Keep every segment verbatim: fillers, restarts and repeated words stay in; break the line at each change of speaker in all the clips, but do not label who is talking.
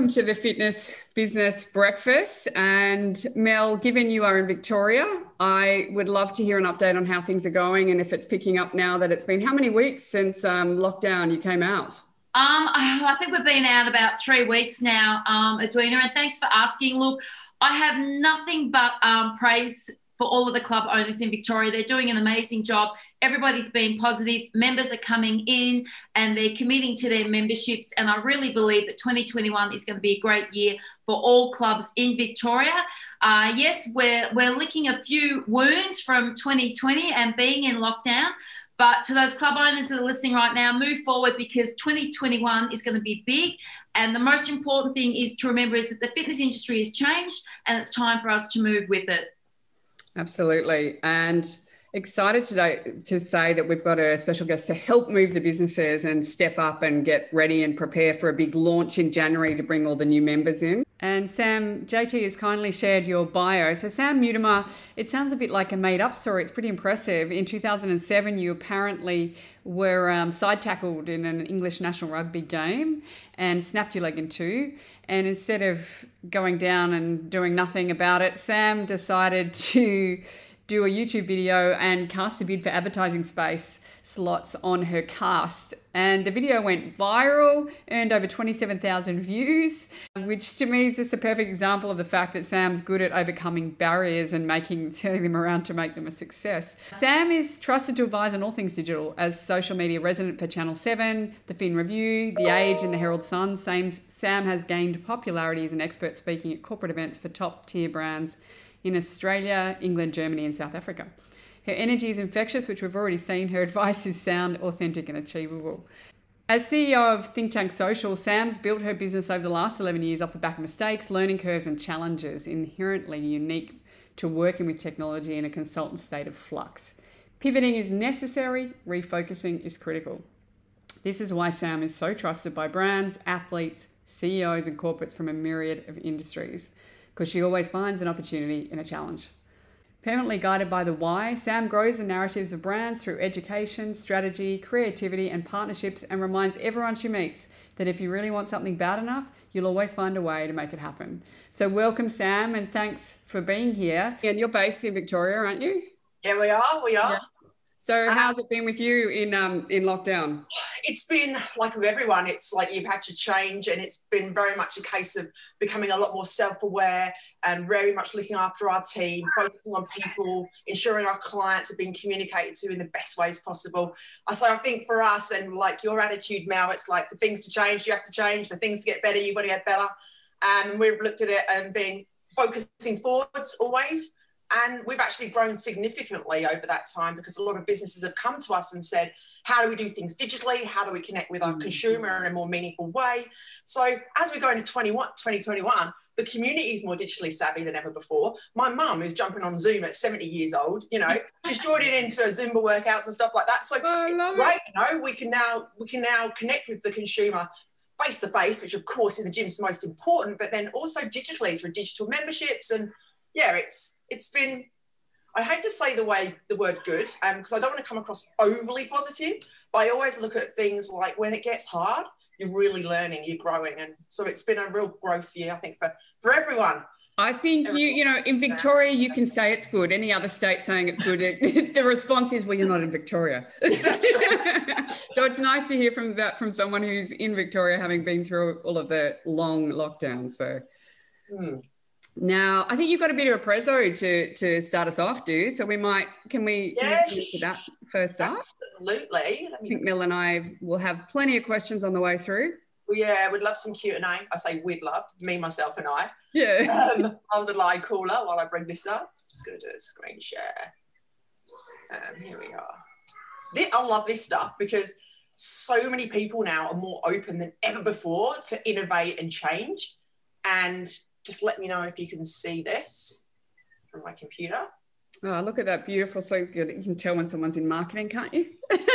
to the Fitness Business Breakfast. And Mel, given you are in Victoria, I would love to hear an update on how things are going and if it's picking up now that it's been how many weeks since um, lockdown you came out?
Um, I think we've been out about three weeks now, um, Edwina, and thanks for asking. Look, I have nothing but um, praise for all of the club owners in Victoria. They're doing an amazing job. Everybody's been positive. Members are coming in and they're committing to their memberships. And I really believe that twenty twenty-one is going to be a great year for all clubs in Victoria. Uh, yes, we're, we're licking a few wounds from twenty twenty and being in lockdown. But to those club owners that are listening right now, move forward because twenty twenty-one is going to be big. And the most important thing is to remember is that the fitness industry has changed and it's time for us to move with it.
Absolutely. And excited today to say that we've got a special guest to help move the businesses and step up and get ready and prepare for a big launch in January to bring all the new members in. And Sam, J T has kindly shared your bio. So Sam Mutimer, it sounds a bit like a made-up story. It's pretty impressive. In two thousand seven, you apparently were um, side-tackled in an English national rugby game and snapped your leg in two. And instead of going down and doing nothing about it, Sam decided to do a YouTube video and cast a bid for advertising space slots on her cast. And the video went viral, earned over twenty-seven thousand views, which to me is just a perfect example of the fact that Sam's good at overcoming barriers and making, turning them around to make them a success. Sam is trusted to advise on all things digital as social media resident for Channel seven, The Fin Review, The Age and The Herald Sun. Sam has gained popularity as an expert speaking at corporate events for top tier brands in Australia, England, Germany, and South Africa. Her energy is infectious, which we've already seen. Her advice is sound, authentic, and achievable. As C E O of Think Tank Social, Sam's built her business over the last eleven years off the back of mistakes, learning curves, and challenges inherently unique to working with technology in a consultant state of flux. Pivoting is necessary, refocusing is critical. This is why Sam is so trusted by brands, athletes, C E Os, and corporates from a myriad of industries, because she always finds an opportunity in a challenge. Permanently guided by the why, Sam grows the narratives of brands through education, strategy, creativity, and partnerships, and reminds everyone she meets that if you really want something bad enough, you'll always find a way to make it happen. So welcome, Sam, and thanks for being here. And you're based in Victoria, aren't you?
Yeah, we are, we are.
Yeah. So
Um,
how's it been with you in um in lockdown?
It's been like with everyone, it's like you've had to change, and it's been very much a case of becoming a lot more self-aware and very much looking after our team, focusing on people, ensuring our clients are being communicated to in the best ways possible. So I think for us, and like your attitude, Mel, it's like for things to change, you have to change. For things to get better, you've got to get better. And we've looked at it and been focusing forwards always. And we've actually grown significantly over that time because a lot of businesses have come to us and said, how do we do things digitally? How do we connect with our consumer in a more meaningful way? So as we go into twenty twenty-one, the community is more digitally savvy than ever before. My mum, who's jumping on Zoom at seventy years old, you know, just joining into Zumba workouts and stuff like that. So
Oh, I love
great, you know, we can now we can now connect with the consumer face to face, which of course in the gym is the most important, but then also digitally through digital memberships. And yeah, it's it's been, I hate to say the way the word good, um, because I don't want to come across overly positive, but I always look at things like when it gets hard, you're really learning, you're growing. And so it's been a real growth year, I think, for, for everyone.
I think you, you know, in Victoria, you can say it's good. Any other state saying it's good, it, the response is, well, you're not in Victoria. So it's nice to hear from that from someone who's in Victoria, having been through all of the long lockdowns. So.
Hmm.
Now, I think you've got a bit of a prezzo to to start us off, do? So we might, can we,
Yes.
can we get to that first up?
Absolutely. Let
I
me,
think Mel and I will have plenty of questions on the way through.
yeah, we'd love some Q and A. I say we'd love, me, myself and I.
Yeah.
Um, on the line caller while I bring this up. Just going to do a screen share. Um, here we are. This, I love this stuff because so many people now are more open than ever before to innovate and change. And just let me know if you can see this from my computer.
Oh, look at that. Beautiful. So good. You can tell when someone's in marketing, can't you?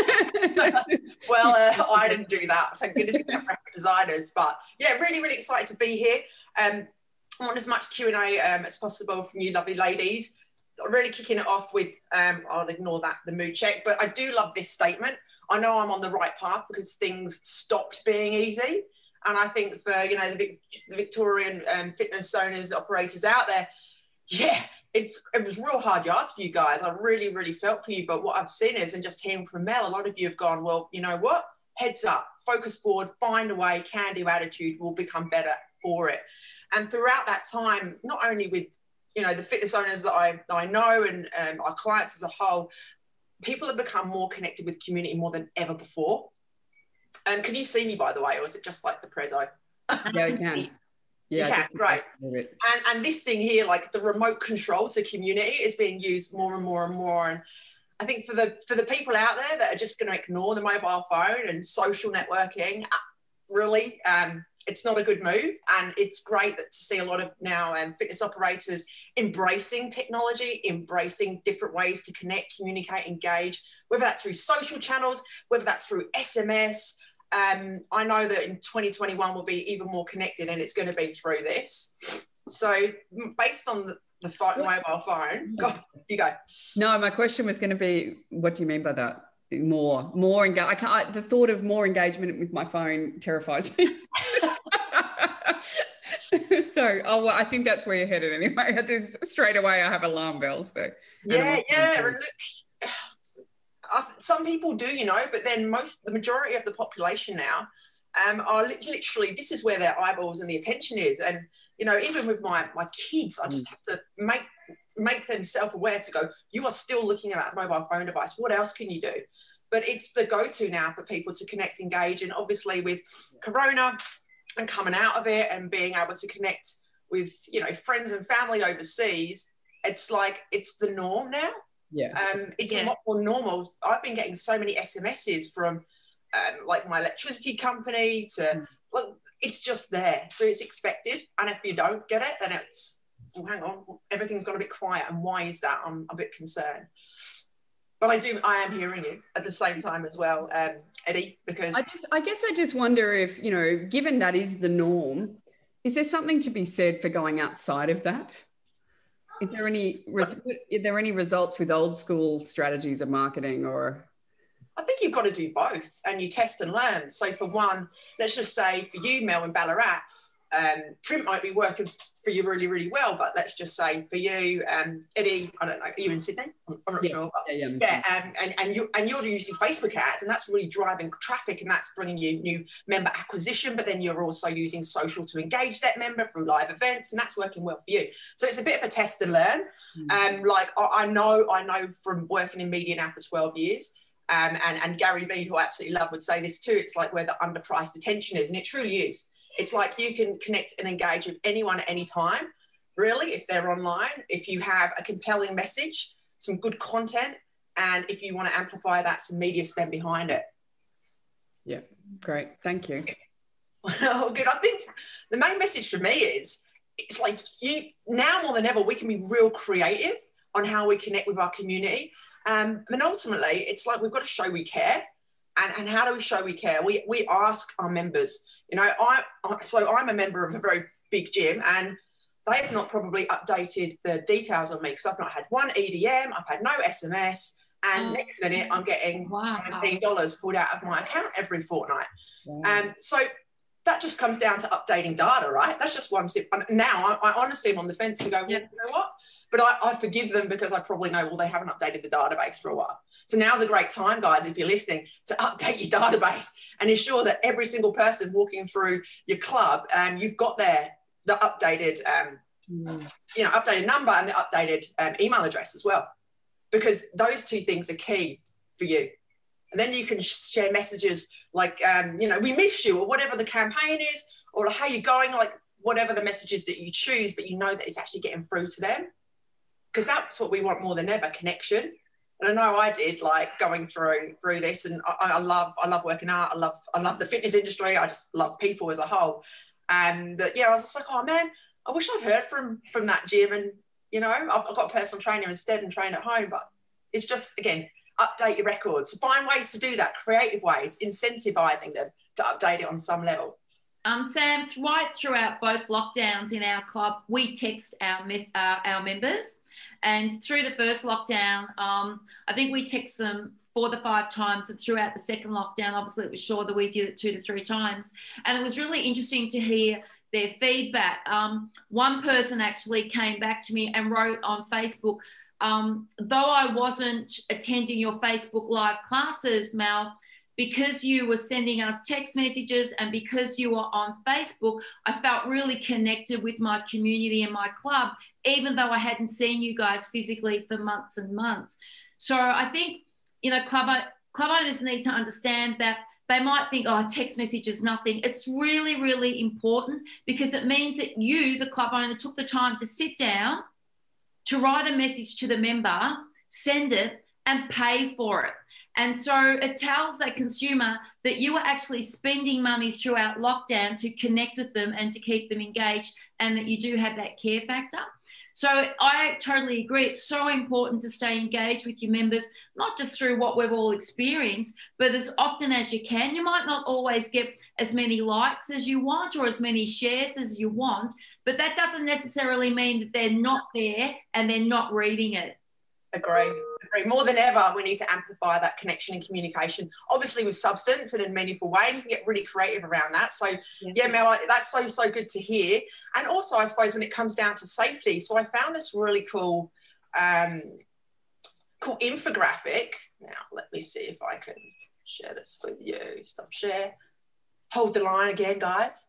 Well, uh, I didn't do that. Thank goodness we have graphic designers. But yeah, really, really excited to be here. Um, I want as much Q and A um, as possible from you lovely ladies. Really kicking it off with, um, I'll ignore that, the mood check, but I do love this statement. I know I'm on the right path because things stopped being easy. And I think for, you know, the, Vic, the Victorian um, fitness owners, operators out there, yeah, it's it was real hard yards for you guys. I really, really felt for you. But what I've seen is, and just hearing from Mel, a lot of you have gone, well, you know what? Heads up, focus forward, find a way, can-do attitude will become better for it. And throughout that time, not only with, you know, the fitness owners that I, that I know and um, our clients as a whole, people have become more connected with community more than ever before. And um, can you see me, by the way, or is it just like the prezzo?
Yeah, you can. Yeah,
you can, great. And, and this thing here, like the remote control to community, is being used more and more and more. And I think for the for the people out there that are just going to ignore the mobile phone and social networking, really, um, it's not a good move. And it's great that to see a lot of now um, fitness operators embracing technology, embracing different ways to connect, communicate, engage, whether that's through social channels, whether that's through S M S. Um, I know that in twenty twenty-one we'll be even more connected, and it's going to be through this. So based on the, the phone, mobile phone, go, you go.
No, my question was going to be, what do you mean by that? More, more engage. I can't. I, the thought of more engagement with my phone terrifies me. So, oh, well, I think that's where you're headed anyway. I just straight away I have alarm bells. So
yeah, yeah. Look, some people do, you know, but then most, the majority of the population now um, are li literally, this is where their eyeballs and the attention is. And, you know, even with my, my kids, I just have to make, make them self-aware to go, you are still looking at that mobile phone device. What else can you do? But it's the go-to now for people to connect, engage. And obviously with Corona and coming out of it and being able to connect with, you know, friends and family overseas, it's like, it's the norm now.
Yeah.
Um, it's
yeah.
a lot more normal. I've been getting so many S M Ses from um, like my electricity company to, mm. like, it's just there. So it's expected. And if you don't get it, then it's, oh, hang on, everything's got a bit quiet. And why is that? I'm a bit concerned. But I do, I am hearing you at the same time as well, um, Eddie, because...
I, just, I guess I just wonder if, you know, given that is the norm, is there something to be said for going outside of that? Is there any, are there any results with old school strategies of marketing or?
I think you've got to do both and you test and learn. So for one, let's just say for you, Mel, in Ballarat, um, print might be working for you really, really well, but let's just say for you, um, Eddie, I don't know, are you in Sydney? I'm, I'm not
yeah,
sure. But
yeah, yeah,
yeah um, and, and, you, and you're using Facebook ads, and that's really driving traffic, and that's bringing you new member acquisition, but then you're also using social to engage that member through live events, and that's working well for you. So it's a bit of a test and learn. Mm. Um, like I, I know, I know from working in media now for twelve years, um, and, and Gary Vee, who I absolutely love, would say this too, it's like where the underpriced attention is, and it truly is. It's like you can connect and engage with anyone at any time, really, if they're online, if you have a compelling message, some good content, and if you want to amplify that, some media spend behind it.
Yeah, great. Thank you.
Well, good. I think the main message for me is, it's like you, now more than ever, we can be real creative on how we connect with our community. Um, and ultimately, it's like we've got to show we care. And, and how do we show we care? We, we ask our members. You know, I so I'm a member of a very big gym, and they've not probably updated the details on me because I've not had one E D M, I've had no S M S, and oh, next minute I'm getting wow. nineteen dollars pulled out of my account every fortnight. Wow. And so that just comes down to updating data, right? That's just one step. Now I, I honestly am on the fence to go, well, yeah. you know what? But I, I forgive them because I probably know, well, they haven't updated the database for a while. So now's a great time, guys, if you're listening, to update your database and ensure that every single person walking through your club, um, you've got there the updated, um, mm. you know, updated number and the updated um, email address as well, because those two things are key for you. And then you can share messages like, um, you know, we miss you, or whatever the campaign is, or how you're going, like whatever the messages that you choose, but you know that it's actually getting through to them. Because that's what we want more than ever, connection. And I know I did, like going through through this, and I, I love I love working out. I love I love the fitness industry. I just love people as a whole. And uh, yeah, I was just like, oh man, I wish I'd heard from from that gym. And you know, I've, I've got a personal trainer instead and train at home. But it's just, again, update your records. Find ways to do that, creative ways, incentivizing them to update it on some level.
Um, Sam, right throughout both lockdowns in our club, we text our mes- uh, our members. And through the first lockdown, um, I think we text them four to five times. And throughout the second lockdown, obviously it was sure that we did it two to three times. And it was really interesting to hear their feedback. Um, one person actually came back to me and wrote on Facebook, um, though I wasn't attending your Facebook Live classes, Mel, because you were sending us text messages and because you were on Facebook, I felt really connected with my community and my club, even though I hadn't seen you guys physically for months and months. So I think, you know, club, club owners need to understand that they might think, oh, text message is nothing. It's really, really important because it means that you, the club owner, took the time to sit down, to write a message to the member, send it, and pay for it. And so it tells that consumer that you are actually spending money throughout lockdown to connect with them and to keep them engaged, and that you do have that care factor. So I totally agree. It's so important to stay engaged with your members, not just through what we've all experienced, but as often as you can. You might not always get as many likes as you want or as many shares as you want, but that doesn't necessarily mean that they're not there and they're not reading it.
Agree. Agree. More than ever, we need to amplify that connection and communication, obviously with substance and in a meaningful way. And you can get really creative around that. So, yeah, yeah Mel, that's so, so good to hear. And also, I suppose, when it comes down to safety, so I found this really cool, um, cool infographic. Now, let me see if I can share this with you. Stop share. Hold the line again, guys.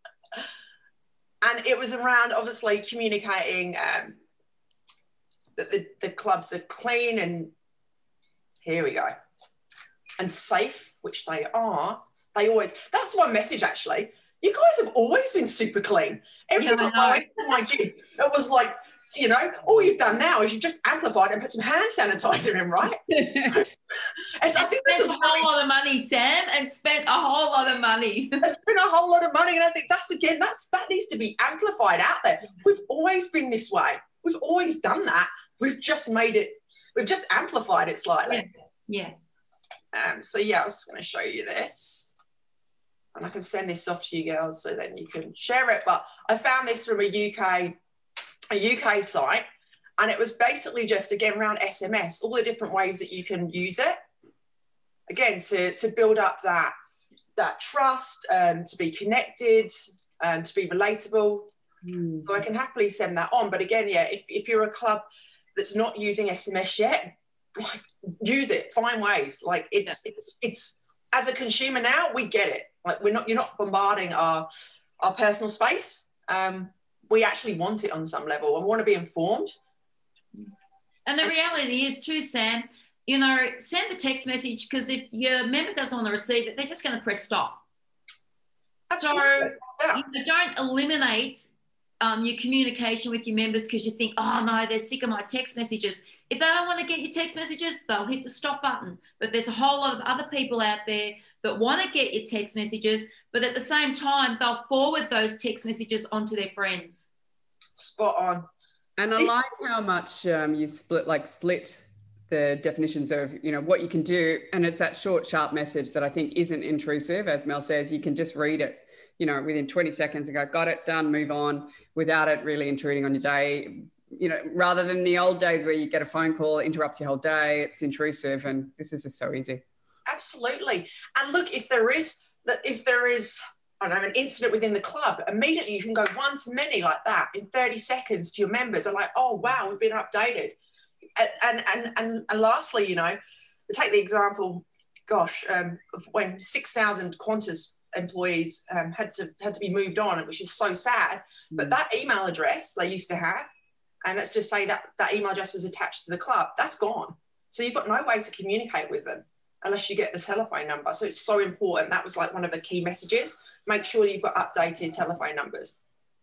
And it was around, obviously, communicating um, that the, the clubs are clean and here we go, and safe, which they are. They always, that's one message actually. You guys have always been super clean. Every yeah, time I, I went to my gym, it was like, you know, all you've done now is you just amplified and put some hand sanitizer in, right? and I think that's a,
a whole lot of money, Sam, and spent a whole lot of money.
It's been a whole lot of money, and I think that's, again, that's that needs to be amplified out there. We've always been this way. We've always done that. We've just made it, we've just amplified it slightly.
Yeah.
yeah. Um, so yeah, I was going to show you this. And I can send this off to you girls so then you can share it. But I found this from a U K, a U K site. And it was basically just, again, around S M S, all the different ways that you can use it. Again, to, to build up that, that trust, um, to be connected, um, to be relatable. Mm. So I can happily send that on. But again, yeah, if, if you're a club that's not using S M S yet, like, use it, find ways. Like it's, yeah. it's, it's, as a consumer now, we get it. Like we're not, you're not bombarding our, our personal space. Um, we actually want it on some level and want to be informed.
And the reality is too, Sam, you know, send a text message, because if your member doesn't want to receive it, they're just going to press stop. Absolutely. So yeah. you know, don't eliminate Um, your communication with your members because you think, oh no, they're sick of my text messages. If they don't want to get your text messages, they'll hit the stop button. But there's a whole lot of other people out there that want to get your text messages, but at the same time, they'll forward those text messages onto their friends.
Spot on.
And I like how much um, you split, like split the definitions of, you know, what you can do. And it's that short, sharp message that I think isn't intrusive. As Mel says, you can just read it, you know, within twenty seconds and go, got it, done, move on, without it really intruding on your day, you know, rather than the old days where you get a phone call, interrupts your whole day, it's intrusive, and this is just so easy.
Absolutely. And look, if there is, that if there is, I don't know, an incident within the club, immediately you can go one to many like that in thirty seconds to your members and like, oh, wow, we've been updated. And, and, and, and lastly, you know, take the example, gosh, um, of when six thousand Qantas employees um, had to had to be moved on, which is so sad. But that email address they used to have, and let's just say that that email address was attached to the club, that's gone. So you've got no way to communicate with them unless you get the telephone number. So it's so important. That was like one of the key messages. Make sure you've got updated telephone numbers.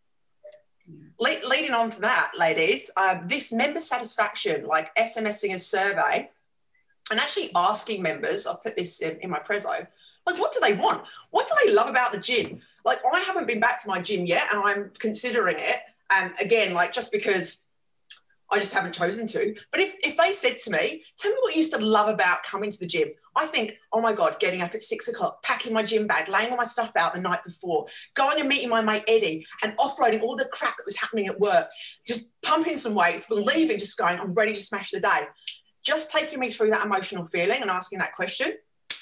Le leading on from that, ladies, uh, this member satisfaction, like SMSing a survey and actually asking members, I've put this in, in my Prezzo, like, what do they want? What do they love about the gym? Like, I haven't been back to my gym yet and I'm considering it. And again, like, just because I just haven't chosen to. But if, if they said to me, tell me what you used to love about coming to the gym, I think, oh my God, getting up at six o'clock, packing my gym bag, laying all my stuff out the night before, going and meeting my mate Eddie and offloading all the crap that was happening at work, just pumping some weights, leaving, just going, I'm ready to smash the day. Just taking me through that emotional feeling and asking that question,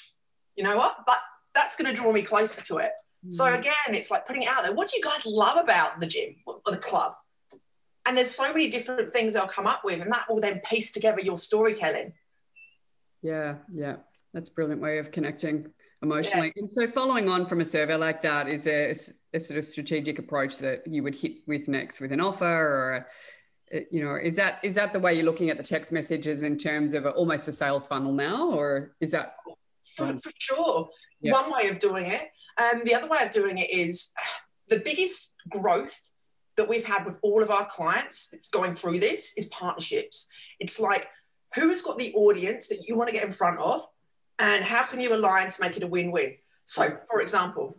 you know what? But that's going to draw me closer to it. Mm. So again, it's like putting it out there. What do you guys love about the gym or the club? And there's so many different things they'll come up with, and that will then piece together your storytelling.
Yeah, yeah. That's a brilliant way of connecting emotionally. Yeah. And so following on from a survey like that, is there a, a sort of strategic approach that you would hit with next with an offer, or, a, you know, is that is that the way you're looking at the text messages in terms of a, almost a sales funnel now, or is that?
For, for sure. Yeah. One way of doing it. Um, the other way of doing it is the biggest growth that we've had with all of our clients going through this is partnerships. It's like, who has got the audience that you want to get in front of, and how can you align to make it a win-win? So, for example,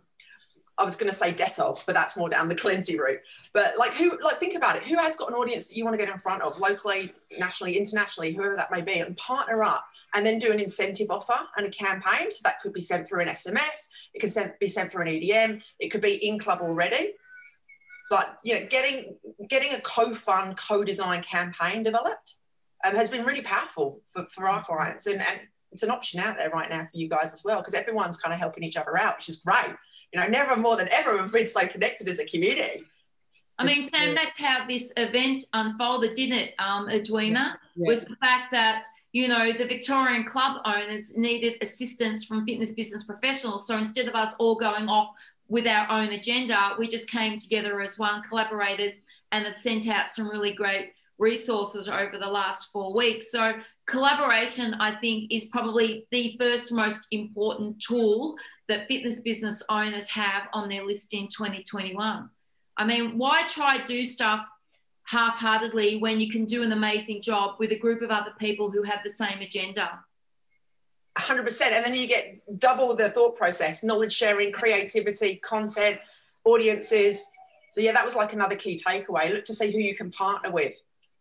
I was going to say Dettol, but that's more down the cleansing route. But like, who, like, think about it. Who has got an audience that you want to get in front of, locally, nationally, internationally, whoever that may be, and partner up, and then do an incentive offer and a campaign. So that could be sent through an S M S. It could send, be sent through an E D M. It could be in club already. But, you know, getting getting a co-fund, co-design campaign developed um, has been really powerful for, for our clients. And, and it's an option out there right now for you guys as well, because everyone's kind of helping each other out, which is great. You know, never more than ever we've been so connected as a community.
I mean, Sam, that's how this event unfolded, didn't it, um, Edwina? Yeah. Was the fact that, you know, the Victorian club owners needed assistance from fitness business professionals. So instead of us all going off with our own agenda, we just came together as one, collaborated, and have sent out some really great resources over the last four weeks. So collaboration, I think, is probably the first most important tool that fitness business owners have on their list in twenty twenty-one. I mean, why try do stuff half-heartedly when you can do an amazing job with a group of other people who have the same agenda?
one hundred percent. And then you get double the thought process, knowledge sharing, creativity, content, audiences. So yeah, that was like another key takeaway. Look to see who you can partner with.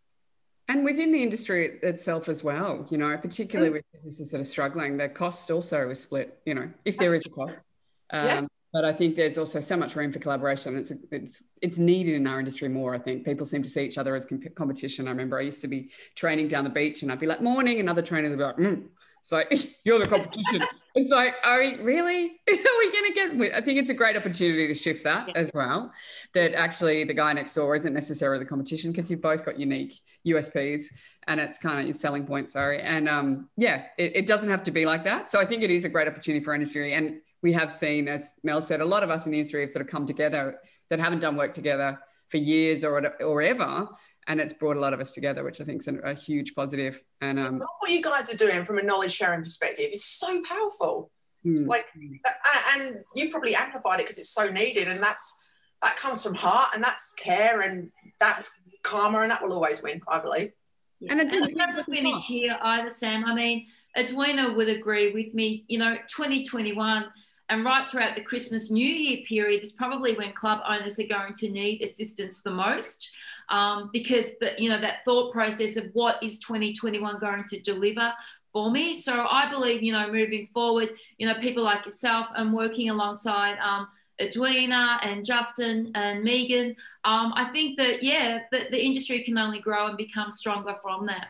And within the industry itself as well, you know, particularly with businesses that are struggling, the cost also is split, you know, if there is a cost. Um, yeah. But I think there's also so much room for collaboration. It's it's it's needed in our industry more, I think. People seem to see each other as comp- competition. I remember I used to be training down the beach and I'd be like, morning, and other trainers would be like, mm. It's like, you're the competition. It's like, are we really? Are we going to get... I think it's a great opportunity to shift that yeah. as well, that actually the guy next door isn't necessarily the competition, because you've both got unique U S Ps and it's kind of your selling point, sorry. And um, yeah, it, it doesn't have to be like that. So I think it is a great opportunity for our industry. And we have seen, as Mel said, a lot of us in the industry have sort of come together that haven't done work together for years or, or ever. And it's brought a lot of us together, which I think is a, a huge positive. And um,
what you guys are doing from a knowledge sharing perspective is so powerful. Hmm. Like, and you probably amplified it because it's so needed. And that's that comes from heart, and that's care, and that's karma, and that will always win, I believe.
Yeah. And it, and it doesn't finish here either, Sam. I mean, Edwina would agree with me. You know, twenty twenty-one and right throughout the Christmas New Year period is probably when club owners are going to need assistance the most. Um, because the, you know, that thought process of what is twenty twenty-one going to deliver for me. So I believe, you know, moving forward, you know, people like yourself and working alongside um, Edwina and Justin and Megan, um, I think that, yeah, the, the industry can only grow and become stronger from that.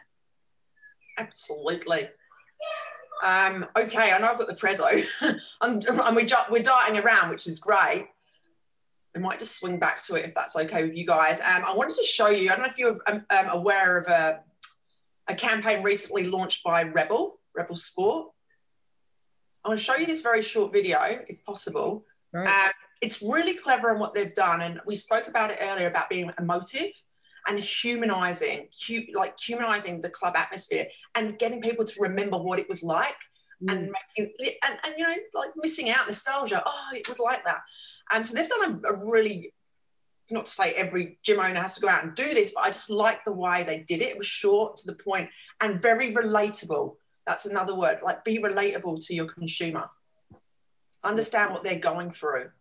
Absolutely. Um, okay, I know I've got the prezzo and we're, we're darting around, which is great. I might just swing back to it if that's okay with you guys. Um, I wanted to show you, I don't know if you're um, um, aware of a, a campaign recently launched by Rebel, Rebel Sport. I want to show you this very short video, if possible. Right. Um, it's really clever in what they've done. And we spoke about it earlier about being emotive and humanizing, hu like humanizing the club atmosphere and getting people to remember what it was like. Mm. and making and, and you know, like missing out nostalgia. Oh, it was like that. And um, so they've done a, a really, not to say every gym owner has to go out and do this, but I just like the way they did it. It was short, to the point, and very relatable. That's another word, like be relatable to your consumer. Understand what they're going through.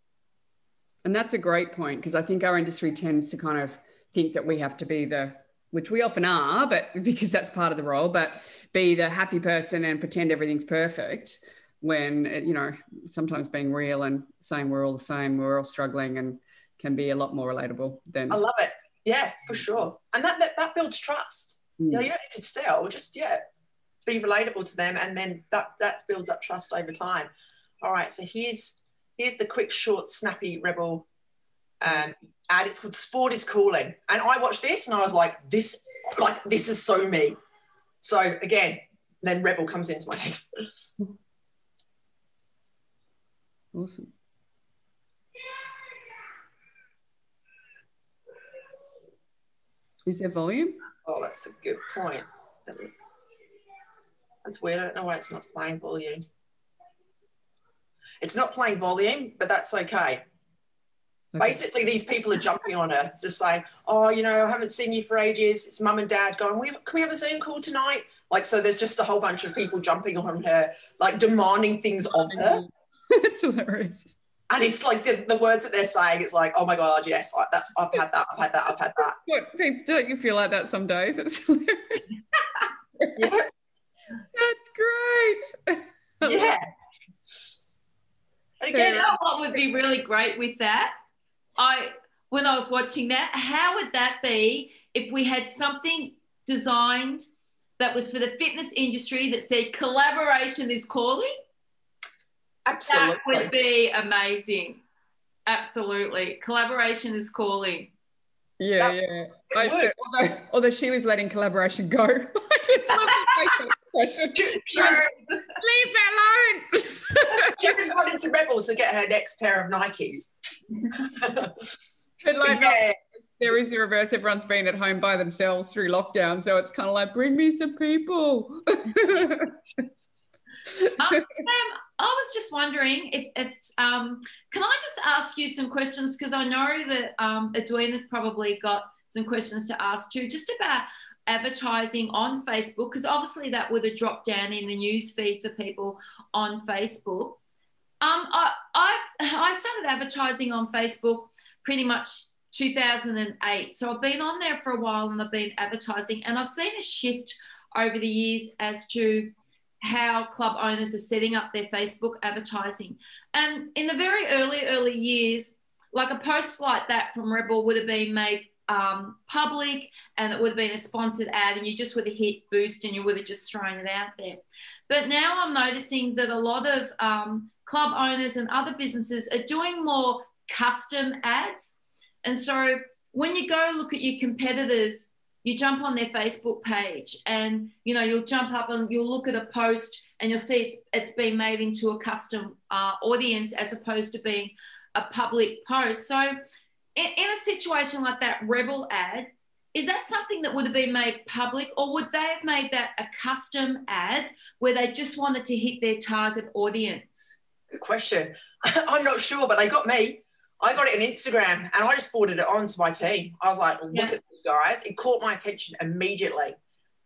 And
that's a great point, because I think our industry tends to kind of think that we have to be the which we often are, but because that's part of the role, but be the happy person and pretend everything's perfect when, you know, sometimes being real and saying we're all the same, we're all struggling, and can be a lot more relatable than.
I love it. Yeah, for sure. And that that, that builds trust. Mm. You know, you don't need to sell, just, yeah, be relatable to them, and then that, that builds up trust over time. All right, so here's, here's the quick, short, snappy Rebel um, ad. It's called Sport is Calling. And I watched this and I was like, this, like, this is so me. So again, then Rebel comes into my head.
Awesome. Is there volume?
Oh, that's a good point. That's weird. I don't know why it's not playing volume. It's not playing volume, but that's okay. Okay. Basically, these people are jumping on her, just saying, oh, you know, I haven't seen you for ages. It's mum and dad going, we, can we have a Zoom call tonight? Like, so there's just a whole bunch of people jumping on her, like demanding things of her.
It's hilarious.
And it's like the, the words that they're saying, it's like, oh my God, yes, like that's, I've had that, I've had that, I've had that.
What, Pete, don't you feel like that some days? It's hilarious.
Yeah.
That's great.
Yeah.
And again, you know what would be really great with that? I, when I was watching that, how would that be if we had something designed that was for the fitness industry that said collaboration is calling?
Absolutely.
That would be amazing. Absolutely. Collaboration is calling.
Yeah, that, yeah. I said, although, although she was letting collaboration go. I just love the facial expression. She was, leave me alone.
She was wanting to Rebels to get her next pair of Nikes.
But like, yeah. There is the reverse. Everyone's been at home by themselves through lockdown, so it's kind of like, bring me some people.
Um, Sam, I was just wondering if, if um, can I just ask you some questions, because I know that um, Edwina's probably got some questions to ask too, just about advertising on Facebook, because obviously that would have dropped down in the news feed for people on Facebook. Um, I, I, I started advertising on Facebook pretty much two thousand eight, so I've been on there for a while and I've been advertising, and I've seen a shift over the years as to how club owners are setting up their Facebook advertising. And in the very early, early years, like a post like that from Rebel would have been made um, public, and it would have been a sponsored ad, and you just would have hit boost and you would have just thrown it out there. But now I'm noticing that a lot of um, club owners and other businesses are doing more custom ads. And so when you go look at your competitors, you jump on their Facebook page and, you know, you'll jump up and you'll look at a post and you'll see it's it's been made into a custom uh, audience as opposed to being a public post. So in, in a situation like that Rebel ad, is that something that would have been made public, or would they have made that a custom ad where they just wanted to hit their target audience?
Good question. I'm not sure, but they got me. I got it on Instagram and I just forwarded it on to my team. I was like, look yeah. at this, guys. It caught my attention immediately.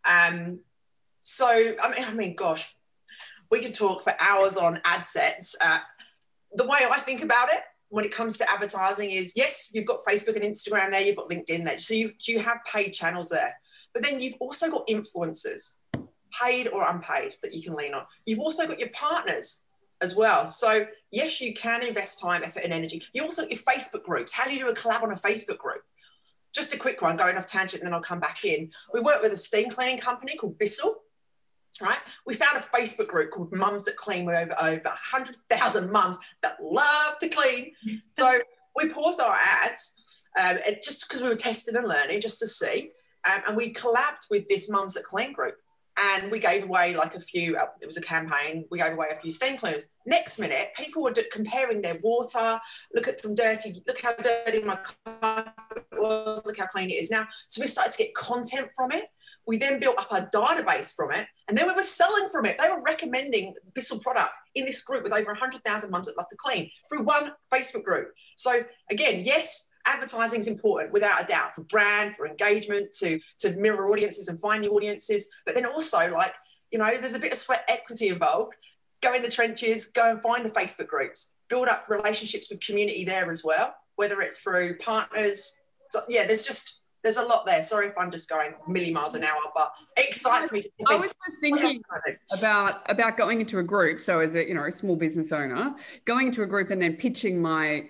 Um, so, I mean, I mean, gosh, we could talk for hours on ad sets. Uh, the way I think about it when it comes to advertising is, yes, you've got Facebook and Instagram there, you've got LinkedIn there. So you, you have paid channels there. But then you've also got influencers, paid or unpaid, that you can lean on. You've also got your partners as well. So yes, you can invest time, effort and energy. You also got your Facebook groups. How do you do a collab on a Facebook group? Just a quick one, going off tangent, and then I'll come back in. We work with a steam cleaning company called Bissell, right? We found a Facebook group called Mums That Clean. We're over, over one hundred thousand mums that love to clean. So we paused our ads um, and just because we were testing and learning, just to see. Um, and we collabed with this Mums That Clean group. And we gave away like a few, uh, it was a campaign, we gave away a few steam cleaners. Next minute, people were comparing their water, look at from dirty, look how dirty my carpet was, look how clean it is now. So we started to get content from it. We then built up a database from it, and then we were selling from it. They were recommending Bissell product in this group with over one hundred thousand mums that love to clean through one Facebook group. So again, yes, advertising is important without a doubt, for brand, for engagement, to, to mirror audiences and find new audiences. But then also, like, you know, there's a bit of sweat equity involved. Go in the trenches, go and find the Facebook groups, build up relationships with community there as well, whether it's through partners. So, yeah, there's just, there's a lot there. Sorry if I'm just going a million miles an hour, but it excites me. To think,
I was just thinking about about going into a group. So as a you know a small business owner, going into a group and then pitching my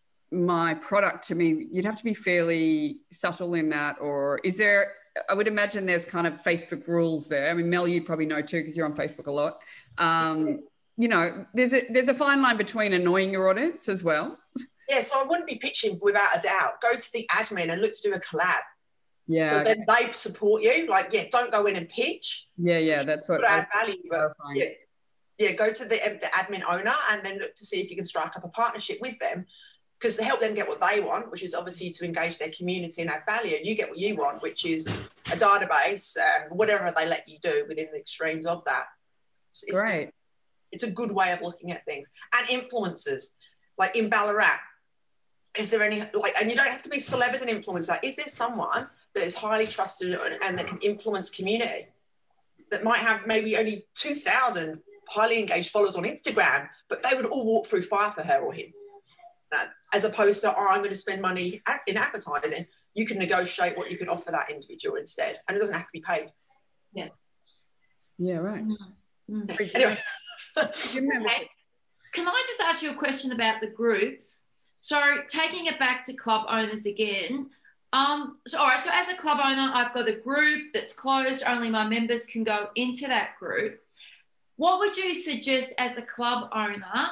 my product to me, you'd have to be fairly subtle in that. Or is there? I would imagine there's kind of Facebook rules there. I mean, Mel, you probably know too because you're on Facebook a lot. Um, you know, there's a there's a fine line between annoying your audience as well.
Yeah, so I wouldn't be pitching without a doubt. Go to the admin and look to do a collab.
Yeah.
So then they support you. Like, yeah, don't go in and pitch.
Yeah, yeah, that's what.
Add value, but yeah, yeah, go to the, the admin owner and then look to see if you can strike up a partnership with them, because to help them get what they want, which is obviously to engage their community and add value, and you get what you want, which is a database, um, whatever they let you do within the extremes of that. It's, it's
Great.
Just, it's a good way of looking at things. And influencers, like in Ballarat, is there any, like, and you don't have to be celeb as an influencer. Is there someone that is highly trusted and, and that can influence community that might have maybe only two thousand highly engaged followers on Instagram, but they would all walk through fire for her or him? Uh, as opposed to, oh, I'm going to spend money in advertising. You can negotiate what you can offer that individual instead, and it doesn't have to be paid.
Yeah.
Yeah, right.
Mm-hmm.
Anyway.
Okay. Can I just ask you a question about the groups? So taking it back to club owners again. Um, so, all right, so as a club owner, I've got a group that's closed. Only my members can go into that group. What would you suggest as a club owner?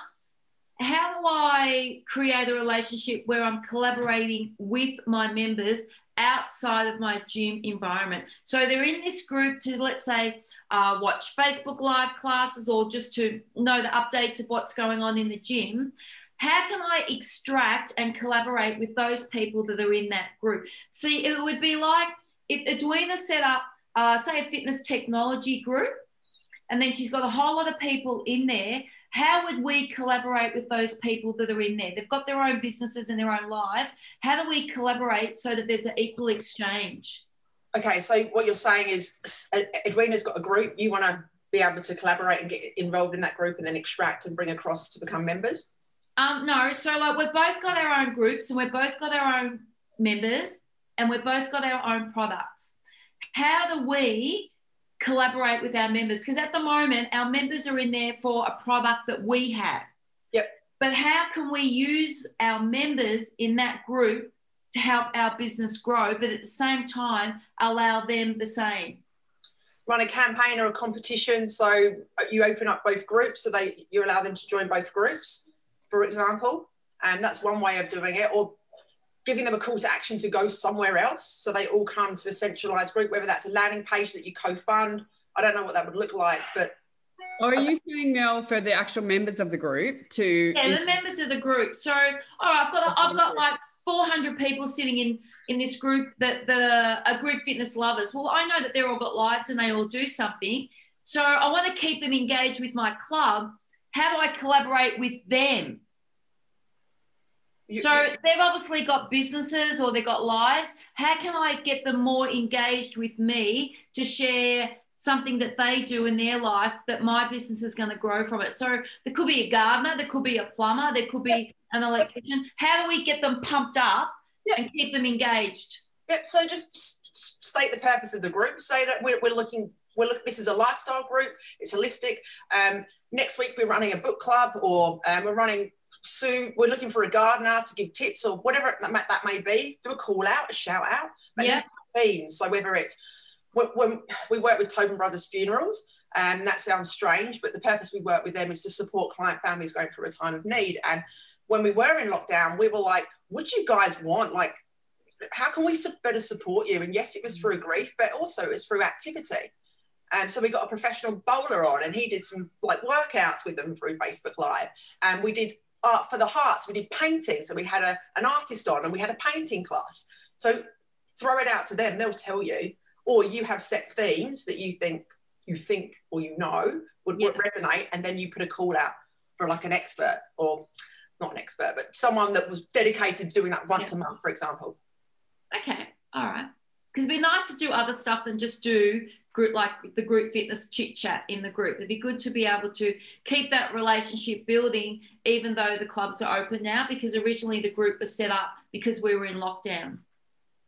How do I create a relationship where I'm collaborating with my members outside of my gym environment? So they're in this group to, let's say, uh, watch Facebook Live classes or just to know the updates of what's going on in the gym. How can I extract and collaborate with those people that are in that group? See, it would be like if Edwina set up, uh, say, a fitness technology group, and then she's got a whole lot of people in there. How would we collaborate with those people that are in there? They've got their own businesses and their own lives. How do we collaborate so that there's an equal exchange?
Okay, so what you're saying is Edwina's got a group. You want to be able to collaborate and get involved in that group and then extract and bring across to become members?
Um, no, so like we've both got our own groups and we've both got our own members and we've both got our own products. How do we collaborate with our members? Because at the moment, our members are in there for a product that we have.
Yep. But
how can we use our members in that group to help our business grow, but at the same time, allow them the same?
Run a campaign or a competition. So you open up both groups, so they you allow them to join both groups, for example. And that's one way of doing it. Or giving them a call to action to go somewhere else. So they all come to a centralised group, whether that's a landing page that you co-fund. I don't know what that would look like, but...
Or are you saying, Mel, for the actual members of the group to...
Yeah, the members of the group. So, all right, I've got, I've got like four hundred people sitting in, in this group, that the a group fitness lovers. Well, I know that they're all got lives and they all do something. So I want to keep them engaged with my club. How do I collaborate with them? So they've obviously got businesses or they've got lives. How can I get them more engaged with me to share something that they do in their life that my business is going to grow from it? So there could be a gardener, there could be a plumber, there could be an electrician. How do we get them pumped up yep. and keep them engaged?
Yep. So just state the purpose of the group. Say that we're, we're looking, we're looking, this is a lifestyle group. It's holistic. Um, next week we're running a book club, or um, we're running Sue, we're looking for a gardener to give tips or whatever that may, that may be. Do a call out, a shout out. But
yeah.
Themes. So whether it's when, when we work with Tobin Brothers Funerals, and um, that sounds strange, but the purpose we work with them is to support client families going through a time of need. And when we were in lockdown, we were like, what do you guys want? Like, how can we better support you? And yes, it was through grief, but also it was through activity. And so we got a professional bowler on, and he did some like workouts with them through Facebook Live. And we did art for the hearts. We did painting. So we had a, an artist on and we had a painting class. So throw it out to them. They'll tell you. Or you have set themes that you think you think or you know would, yes. would resonate, and then you put a call out for like an expert, or not an expert, but someone that was dedicated to doing that once yeah. a month, for example.
Okay. All right. Because it'd be nice to do other stuff than just do group, like the group fitness chit chat in the group. It'd be good to be able to keep that relationship building, even though the clubs are open now, because originally the group was set up because we were in lockdown.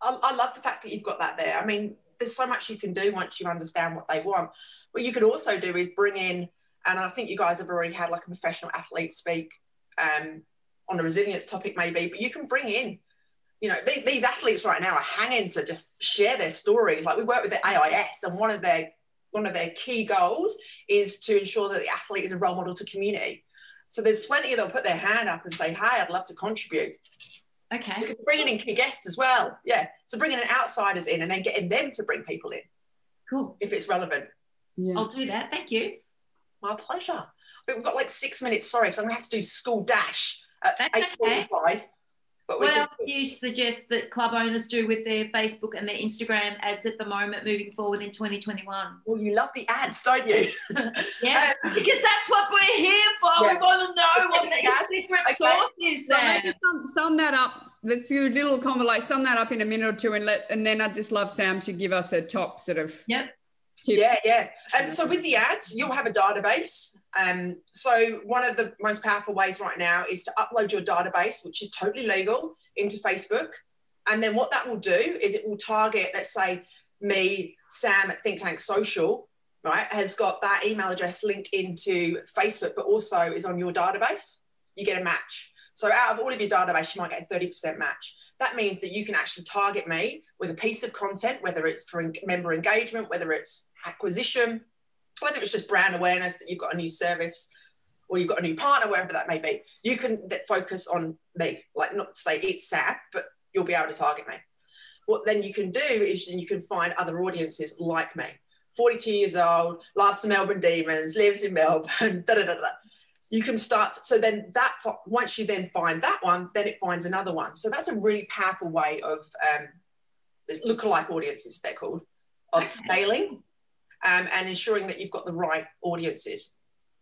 I, I love the fact that you've got that there. I mean, there's so much you can do once you understand what they want. What you could also do is bring in, and I think you guys have already had like a professional athlete speak um, on the resilience topic maybe, but you can bring in, you know, these, these athletes right now are hanging to just share their stories. Like we work with the A I S, and one of their one of their key goals is to ensure that the athlete is a role model to community. So there's plenty of them put their hand up and say, hey, I'd love to contribute.
Okay.
So you can bring in key guests as well. Yeah. So bringing in outsiders in and then getting them to bring people in.
Cool.
If it's relevant.
Yeah.
I'll do that. Thank you.
My pleasure. I think we've got like six minutes. Sorry, because I'm going to have to do school dash at
That's
eight forty-five.
okay.
But we
What
can
else do you suggest that club owners do with their Facebook and their Instagram ads at the moment moving forward in twenty twenty-one?
Well, you love the ads, don't you?
Yeah,
Um,
because that's what we're here for.
Yeah.
We want to know what the
Yeah.
secret
Okay.
sauce is,
So
Sam.
maybe sum, sum that up. Let's do a little comment, like sum that up in a minute or two, and let. And then I'd just love Sam to give us a top sort of.
Yep.
tip.
Yeah, yeah. And so with the ads, you'll have a database. Um, so one of the most powerful ways right now is to upload your database, which is totally legal, into Facebook. And then what that will do is it will target, let's say, me, Sam at Think Tank Social, right, has got that email address linked into Facebook, but also is on your database. You get a match. So out of all of your database, you might get a thirty percent match. That means that you can actually target me with a piece of content, whether it's for member engagement, whether it's acquisition, whether it's just brand awareness that you've got a new service or you've got a new partner, wherever that may be. You can focus on me, like not to say it's Sam, but you'll be able to target me. What then you can do is you can find other audiences like me. forty-two years old, loves the Melbourne Demons, lives in Melbourne, da da da da. You can start, so then that, once you then find that one, then it finds another one. So that's a really powerful way of, um, there's lookalike audiences, they're called, of
Okay.
scaling um, and ensuring that you've got the right audiences.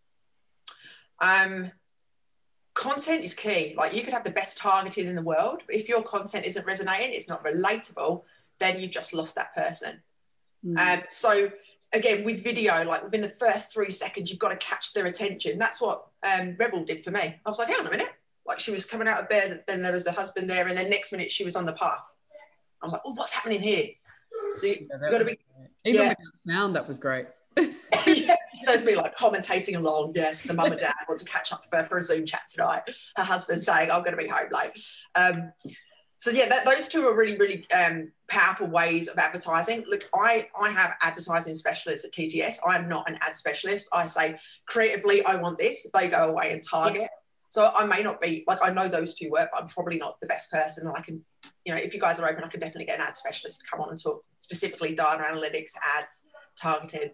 Um, content is key. Like you could have the best targeting in the world, but if your content isn't resonating, it's not relatable, then you've just lost that person.
Mm.
Um, so again, with video, like within the first three seconds, you've got to catch their attention. That's what um, Rebel did for me. I was like, hang on a minute. Like she was coming out of bed, then there was the husband there, and then next minute she was on the path. I was like, oh, what's happening here? So you,
Yeah,
you've got to be,
Even
yeah.
without sound, that was great.
yeah, there's me like commentating along. Yes, the mum and dad want to catch up for, for a Zoom chat tonight. Her husband's saying, I'm going to be home late. Um, so yeah, that, those two are really, really um, powerful ways of advertising. Look, I, I have advertising specialists at T T S. I am not an ad specialist. I say creatively, I want this. They go away and target. So I may not be, like I know those two work, but I'm probably not the best person. And I can, you know, if you guys are open, I can definitely get an ad specialist to come on and talk specifically data analytics, ads, targeted.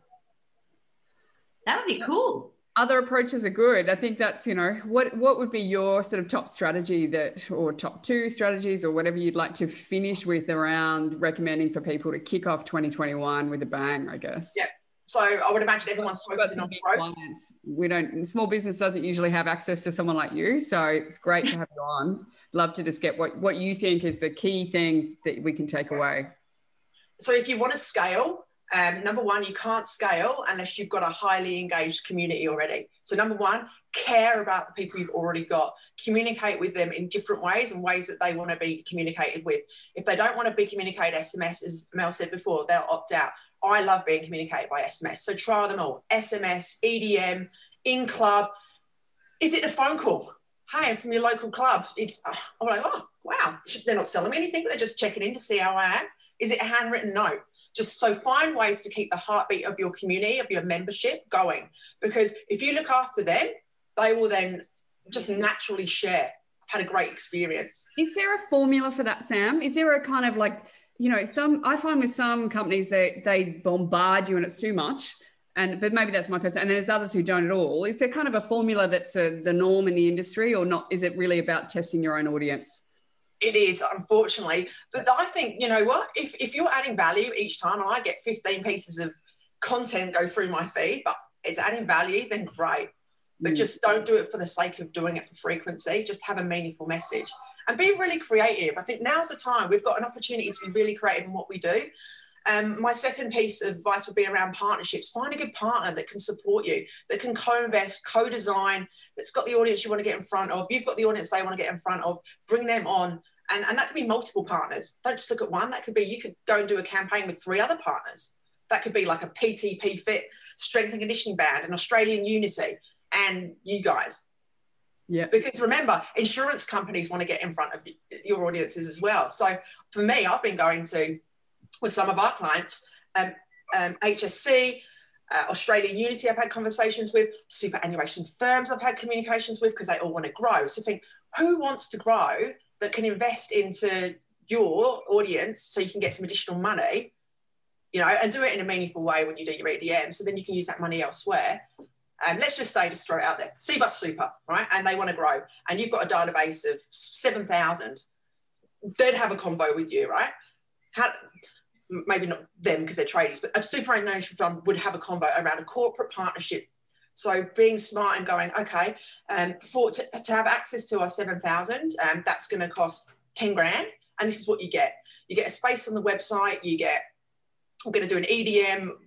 That would be cool.
Other approaches are good. I think that's, you know, what what would be your sort of top strategy that, or top two strategies or whatever you'd like to finish with around recommending for people to kick off twenty twenty-one with a bang, I guess.
Yeah. So I would imagine everyone's
We've got
focusing
some
on
big
growth.
clients. We don't, small business doesn't usually have access to someone like you. So it's great to have you on. Love to just get what, what you think is the key thing that we can take away.
So if you want to scale, um, number one, you can't scale unless you've got a highly engaged community already. So number one, care about the people you've already got. Communicate with them in different ways and ways that they want to be communicated with. If they don't want to be communicated S M S, as Mel said before, they'll opt out. I love being communicated by S M S. So try them all. S M S, E D M, in club. Is it a phone call? Hey, I'm from your local club. It's, uh, I'm like, oh, wow. They're not selling me anything. They're just checking in to see how I am. Is it a handwritten note? Just so find ways to keep the heartbeat of your community, of your membership going. Because if you look after them, they will then just naturally share. Had a great experience.
Is there a formula for that, Sam? Is there a kind of like, you know, some, I find with some companies they they bombard you and it's too much. And, but maybe that's my person. And there's others who don't at all. Is there kind of a formula that's a, the norm in the industry, or not? Is it really about testing your own audience?
It is, unfortunately. But I think, you know what, if, if you're adding value each time, and I get fifteen pieces of content go through my feed, but it's adding value, then great. But mm. just don't do it for the sake of doing it for frequency. Just have a meaningful message and be really creative. I think now's the time. We've got an opportunity to be really creative in what we do. Um, my second piece of advice would be around partnerships. Find a good partner that can support you, that can co-invest, co-design, that's got the audience you want to get in front of. You've got the audience they want to get in front of. Bring them on And, and that could be multiple partners. Don't just look at one. That could be, you could go and do a campaign with three other partners. That could be like a P T P Fit, strength and conditioning band, an Australian Unity, and you guys.
Yeah.
Because remember, insurance companies want to get in front of your audiences as well. So for me, I've been going to, with some of our clients, um, um, H S C, uh, Australian Unity I've had conversations with, superannuation firms I've had communications with, because they all want to grow. So think, who wants to grow that can invest into your audience so you can get some additional money, you know, and do it in a meaningful way when you do your E D M, so then you can use that money elsewhere. And let's just say, just throw it out there, Cbus Super, right? And they want to grow, and you've got a database of seven thousand. They'd have a convo with you, right? How, maybe not them because they're tradies, but a superannuation fund would have a convo around a corporate partnership. So being smart and going, okay, um, for to, to have access to our seven thousand, um, that's going to cost ten grand, and this is what you get. You get a space on the website. You get, we're going to do an E D M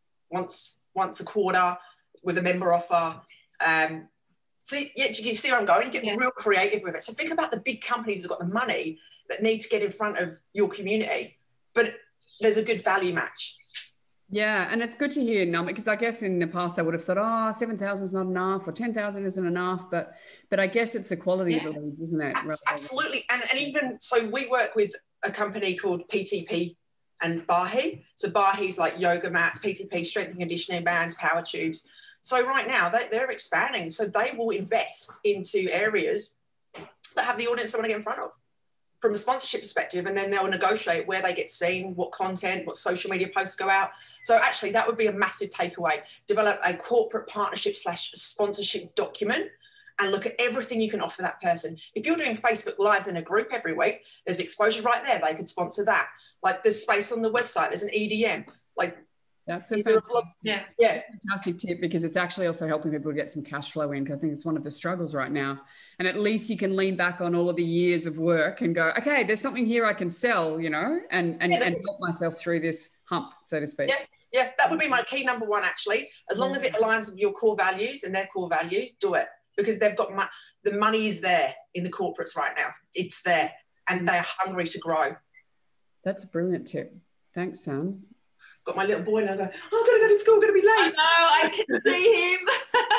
once once a quarter with a member offer. Um, so yeah, you see where I'm going? Get yes. real creative with it. So think about the big companies that have got the money that need to get in front of your community, but there's a good value match.
Yeah, and it's good to hear number, because I guess in the past I would have thought, oh, seven thousand is not enough, or ten thousand isn't enough, but but I guess it's the quality yeah. of the leads, isn't it?
Absolutely, and, and even, so we work with a company called P T P and Bahi. So Bahi's like yoga mats, P T P, strength and conditioning bands, power tubes. So right now they, they're expanding. So they will invest into areas that have the audience they want to get in front of from a sponsorship perspective, and then they'll negotiate where they get seen, what content, what social media posts go out. So actually that would be a massive takeaway. Develop a corporate partnership slash sponsorship document and look at everything you can offer that person. If you're doing Facebook Lives in a group every week, there's exposure right there. They could sponsor that. Like there's space on the website, there's an E D M. Like
that's a fantastic,
yeah. Yeah.
fantastic tip, because it's actually also helping people get some cash flow in, because I think it's one of the struggles right now. And at least you can lean back on all of the years of work and go, okay, there's something here I can sell, you know, and, and, yeah, and help myself through this hump, so to speak.
Yeah, yeah, that would be my key number one, actually. As long as it aligns with your core values and their core values, do it. Because they've got, mo- the money is there in the corporates right now. It's there, and they're hungry to grow.
That's a brilliant tip. Thanks, Sam.
Got my little boy and I go, oh, I've got to go to school, I'm going to be late.
I know, I can see him.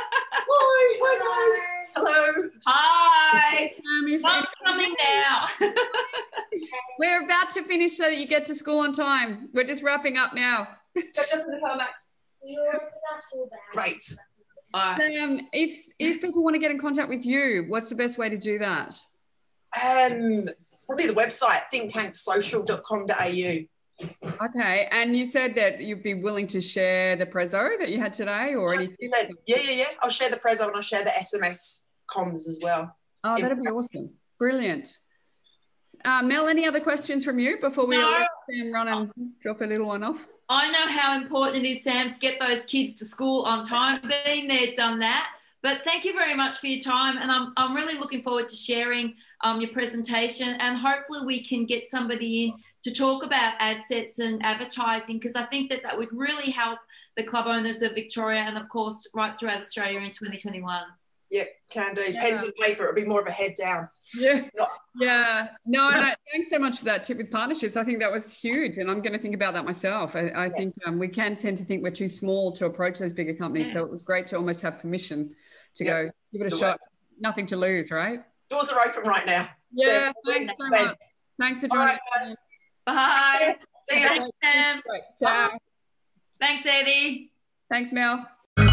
Hi, hi guys. Hello.
Hi.
Sam,
I'm coming now.
We're about to finish so that you get to school on time. We're just wrapping up now.
Great.
Sam, if, if people want to get in contact with you, what's the best way to do that?
Um, probably the website, think tank social dot com dot a u.
Okay, and you said that you'd be willing to share the prezzo that you had today, or anything?
Yeah, yeah, yeah. I'll share the prezzo and I'll share the S M S comms as well.
Oh, that'd be awesome. Brilliant. Uh, Mel, any other questions from you before we
no.
let Sam run and drop a little one off?
I know how important it is, Sam, to get those kids to school on time. Been there, done that. But thank you very much for your time, and I'm, I'm really looking forward to sharing um, your presentation, and hopefully we can get somebody in to talk about ad sets and advertising, because I think that that would really help the club owners of Victoria and, of course, right throughout Australia in twenty twenty-one.
Yeah, can do.
Yeah.
Pens and paper, it'll be more of a head down.
Yeah.
Not-
yeah. No, no, thanks so much for that tip with partnerships. I think that was huge, and I'm going to think about that myself. I, I yeah. think um, we can tend to think we're too small to approach those bigger companies, yeah. so it was great to almost have permission to yeah. go give it a shot. Nothing to lose, right?
Doors are open right now.
Yeah, They're thanks so much. Thanks for joining
us.
Bye.
See you.
Sam.
Ciao.
Thanks, Eddie.
Thanks, Mel.